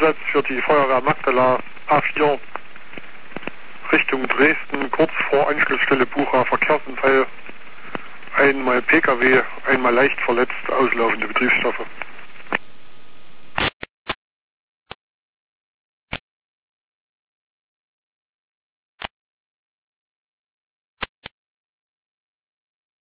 Einsatz für die Feuerwehr Magdala A4 Richtung Dresden, kurz vor Anschlussstelle Bucha, Verkehrsunfall. Einmal Pkw, einmal leicht verletzt, auslaufende Betriebsstoffe.